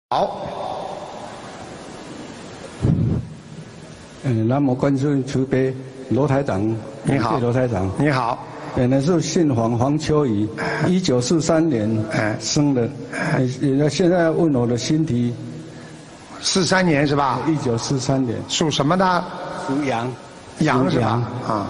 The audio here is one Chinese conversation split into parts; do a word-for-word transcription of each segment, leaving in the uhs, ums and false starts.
好， 嗯，南无观世音慈悲罗台长， 你好， 罗台长， 你好， 本来是姓黄，黄秋怡，一九四三年生的，呃，现在问我的身体， 四三年是吧？ 一九四三年， 属什么的？ 属羊， 羊是吧？啊，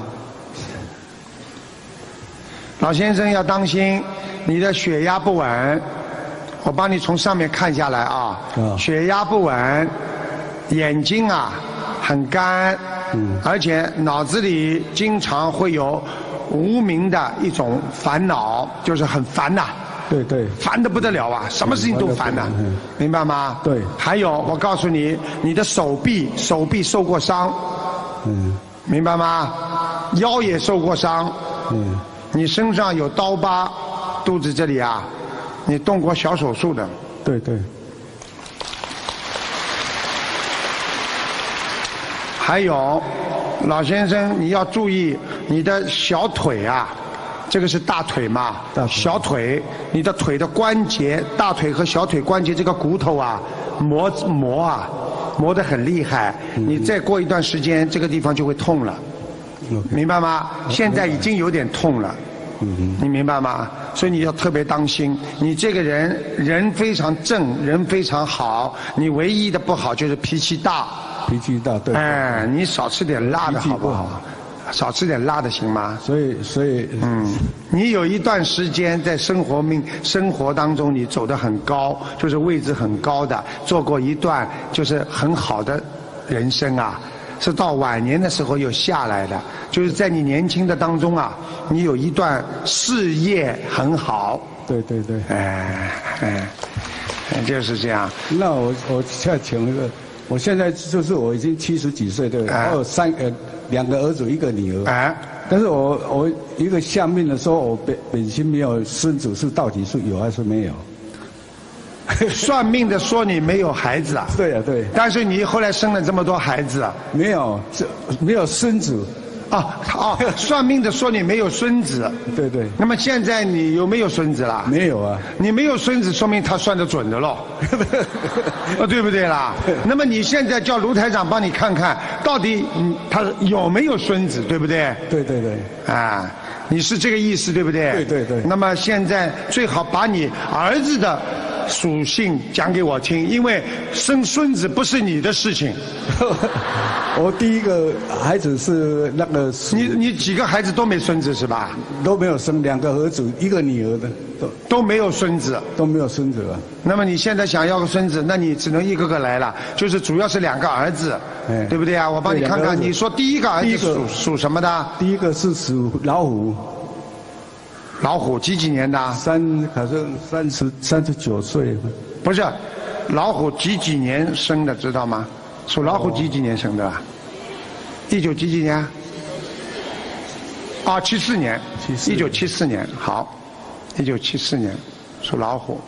老先生要当心，你的血压不稳。我帮你从上面看下来啊， 哦、 血压不稳，眼睛啊很干，嗯，而且脑子里经常会有无名的一种烦恼，就是很烦呐、啊。 对对， 烦得不得了啊，什么事情都烦呐、啊，嗯、明白吗？ 对。 还有，我告诉你，你的手臂手臂受过伤，嗯，明白吗？腰也受过伤，嗯，你身上有刀疤，肚子这里啊。你动过小手术的， 对对。 还有，老先生，你要注意你的小腿啊，这个是大腿嘛， 大腿小腿，你的腿的关节，大腿和小腿关节这个骨头啊，磨磨啊，磨得很厉害。嗯、你再过一段时间，这个地方就会痛了，嗯、明白吗？现在已经有点痛了。嗯、你明白吗？所以你要特别当心。你这个人人非常正，人非常好，你唯一的不好就是脾气大。 脾气大，对。 哎，你少吃点辣的好不好？少吃点辣的行吗？ 所以，所以， 嗯，你有一段时间在生活命生活当中，你走得很高，就是位置很高的，做过一段就是很好的人生啊。是到晚年的时候又下来的，就是在你年轻的当中啊，你有一段事业很好。 对对对。 哎哎，就是这样。 那我我再请一个，我现在就是我已经七十几岁对，我有三呃两个儿子一个女儿。哎。但是我我一个下面的说，我本本心没有孙子，是到底是有还是没有？ 算命的说你没有孩子啊？ 对啊，对。 但是你后来生了这么多孩子啊？ 没有，这没有孙子。 啊啊！算命的说你没有孙子。 对对。 那么现在你有没有孙子啦？ 没有啊。 你没有孙子，说明他算得准的喽。啊，对不对啦？那么你现在叫卢台长帮你看看，到底嗯他有没有孙子，对不对？ 对对对。 啊，你是这个意思，对不对？ 对对对。 那么现在最好把你儿子的属性讲给我听，因为生孙子不是你的事情。 我第一个孩子是那个， 你你几个孩子都没孙子是吧？ 都没有生，两个儿子一个女儿的， 都都没有孙子， 都没有孙子了。 那么你现在想要个孙子，那你只能一个个来了，就是主要是两个儿子，哎、对不对啊？我帮你看看，你说第一个儿子属属什么的？ 第一个是属老虎。 老虎几几年的？ 三好像三十三十九岁。 不是，老虎几几年生的知道吗？属老虎几几年生的啊？一九几几年？啊，七四年。一九七四年，好，一九七四年，属老虎。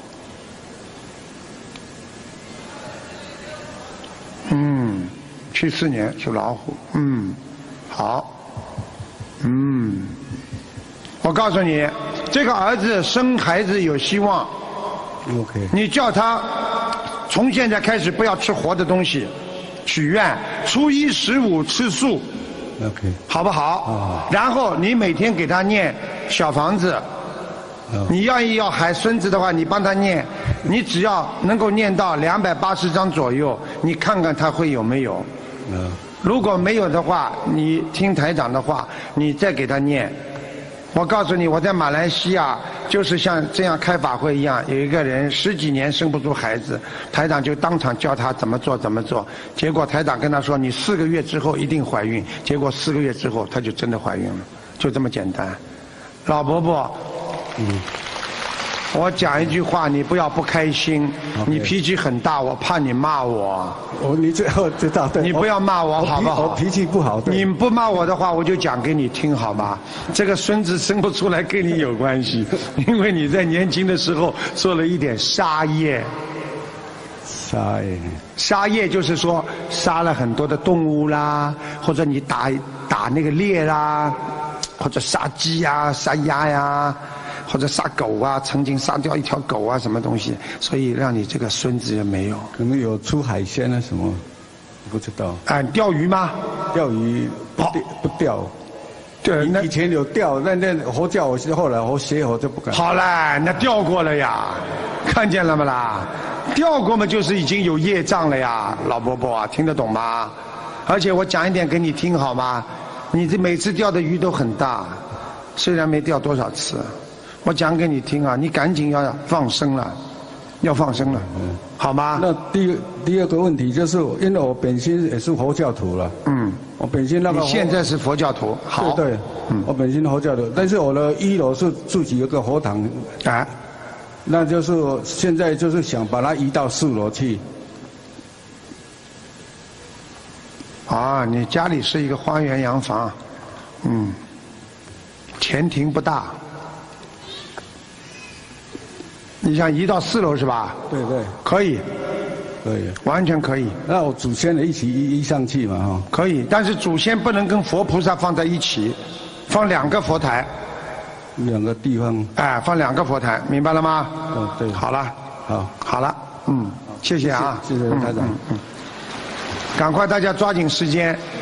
嗯，七四年属老虎。嗯，好。嗯。我告诉你，这个儿子生孩子有希望。 OK。 你叫他从现在开始不要吃活的东西，许愿初一十五吃素。 OK。 好不好？ 哦。 然后你每天给他念小房子。哦。你要一要孩孙子的话，你帮他念，你只要能够念到两百八十章左右，你看看他会有没有。嗯。如果没有的话，你听台长的话，你再给他念。我告诉你，我在马来西亚就是像这样开法会一样，有一个人十几年生不出孩子，台长就当场教他怎么做怎么做，结果台长跟他说你四个月之后一定怀孕，结果四个月之后他就真的怀孕了，就这么简单。老伯伯，嗯，我讲一句话，你不要不开心， okay. 你脾气很大，我怕你骂我。 哦，你最后知道对。 你不要骂我好不好？ 我脾气不好。 你不骂我的话，我就讲给你听好吗？这个孙子生不出来跟你有关系，因为你在年轻的时候做了一点杀业。 杀业。 杀业就是说杀了很多的动物啦，或者你打打那个猎啦，或者杀鸡呀、杀鸭呀。 或者杀狗啊，曾经杀掉一条狗啊，什么东西，所以让你这个孙子也没有。 可能有出海鲜啊什么，不知道。 啊，钓鱼吗？ 钓鱼不钓不钓。 对， 以前有钓，那那佛教我是后来我学佛就不敢。 好啦，那钓过了呀，看见了吗啦？钓过嘛，就是已经有业障了呀，老伯伯啊，听得懂吗？而且我讲一点给你听好吗？你这每次钓的鱼都很大，虽然没钓多少次，我讲给你听啊，你赶紧要放生了，要放生了，嗯，好吗？ 那第第二个问题就是，因为我本身也是佛教徒了，嗯。我本身那个， 你现在是佛教徒，好， 对对，嗯，我本身佛教徒，但是我的一楼是自己有个佛堂，啊，那就是现在就是想把它移到四楼去。 啊，你家里是一个花园洋房，嗯，前庭不大，你想移到四楼是吧？ 对对， 可以。 可以， 完全可以。 那我祖先的一起移移上去嘛哈？ 可以，但是祖先不能跟佛菩萨放在一起，放两个佛台。 两个地方。 哎，放两个佛台，明白了吗？ 嗯，对。 好了， 好， 好了，嗯，谢谢啊， 谢谢台长。 嗯嗯，赶快大家抓紧时间。